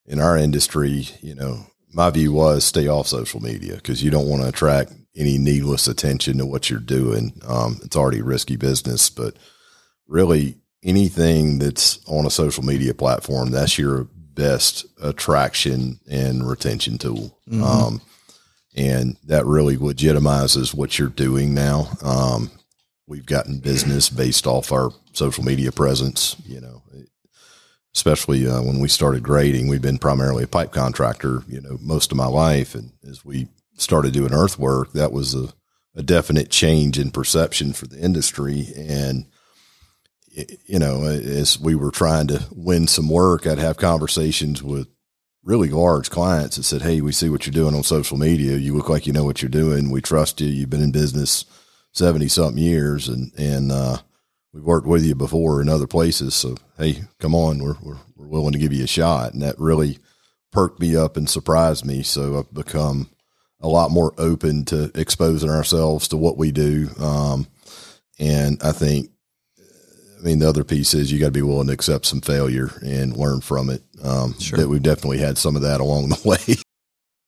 in our industry, my view was stay off social media because you don't want to attract any needless attention to what you're doing. It's already risky business, but really anything that's on a social media platform, that's your best attraction and retention tool. Mm-hmm. And that really legitimizes what you're doing now. We've gotten business based off our social media presence, especially when we started grading. We've been primarily a pipe contractor, most of my life. And as we started doing earthwork, that was a definite change in perception for the industry. And, as we were trying to win some work, I'd have conversations with really large clients that said, "Hey, we see what you're doing on social media. You look like you know what you're doing. We trust you. You've been in business 70 something years and we've worked with you before in other places. So, hey, come on, we're willing to give you a shot." And that really perked me up and surprised me. So I've become a lot more open to exposing ourselves to what we do. And I think, the other piece is you got to be willing to accept some failure and learn from it. Sure. That we've definitely had some of that along the way.